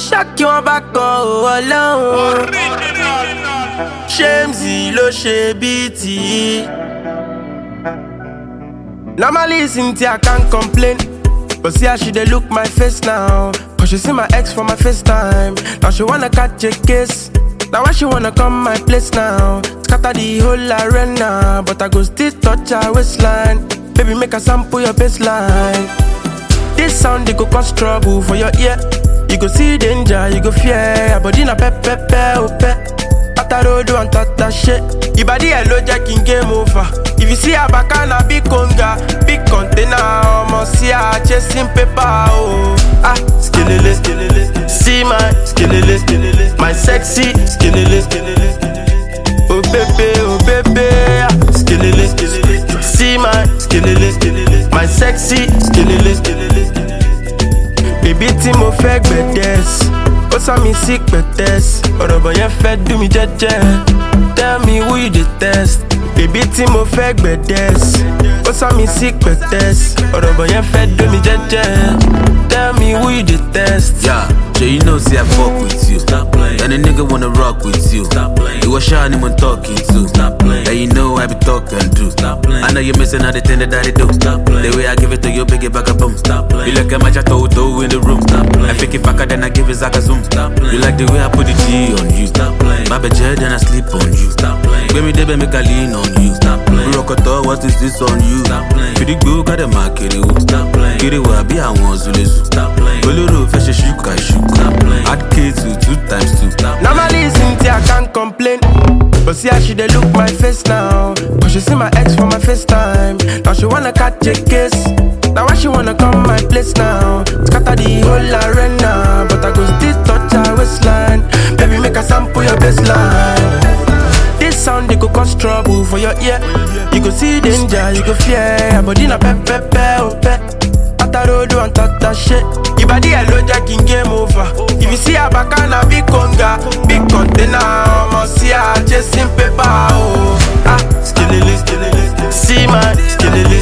Shock you back alone. Shamesy lo she BT. Normally Cynthia I can't complain, but see how she dey look my face now. Cause she see my ex for my FaceTime. Now she wanna catch a kiss. Now why she wanna come my place now? Scatter the whole arena, but I go still touch her waistline. Baby make a sample your baseline. This sound they go cause trouble for your ear. You go see danger, you go fear. Your body na pepe oh pe. Atarodo and tata shit. Your body hello jacking game over. If you see a bacana big conga, big container, almost see her chasing paper oh. Ah, skillele, see my skillele, my sexy skillele. Oh baby, ah, skillele, see my skillele, my sexy skillele. Baby tí mo fẹ́ gbẹ̀dẹ̀s, ó sọ mi sí pẹ̀tẹ́s. Ọ̀rọ̀ bọ̀ yẹn fẹ́ dùn mí jẹ́jẹ́. Tell me who you detest. Baby tí mo fẹ́ gbẹ̀dẹ̀s, ó sọ mi sí pẹ̀tẹ́s. Ọ̀rọ̀ bọ̀ yẹn fẹ́ dùn mí jẹ́jẹ́. Tell me who you detest. Yeah, so you know see I fuck with you. Stop playing. And a nigga wanna rock with you. Stop playing. You was shy anyone talking to. Stop playing. Yeah, you know I be talking to. Stop playing. I know you're missing all the thing that I do. Stop playing. The way I give it to you, big it back a boom. Stop playing. You look at my chateau in the room. Stop playing. I think if I could then I give it Zaka zoom. Stop playing. You like the way I put the G on you. Stop playing. My bed then I sleep on you. Stop playing. Baby, they make a lean on you. Stop playing. Rokoto, what is this on you? Stop playing. Pretty good, got the market. Stop playing. Get it where I be, I want to lose. Stop playing. Bolero, fashion, shuka. Stop playing. Add K to 2 times 2. Stop playing. Normally Cynthia I can't complain, but see how she dey look my face now. Cause she see my ex for my FaceTime. Now she wanna catch a kiss. Now why she wanna come my place now? Scatter the whole arena, but I go still touch her waistline. Baby make a sample your baseline. This sound they go cause trouble for your ear. You go see danger, you go fear. Your body na pepe oh pe. Atarodo and tata shit. Your body hello jacking game over. If you see a bacana big conga, big container, almost see her chasing paper oh. Ah, skillele, see my skillele.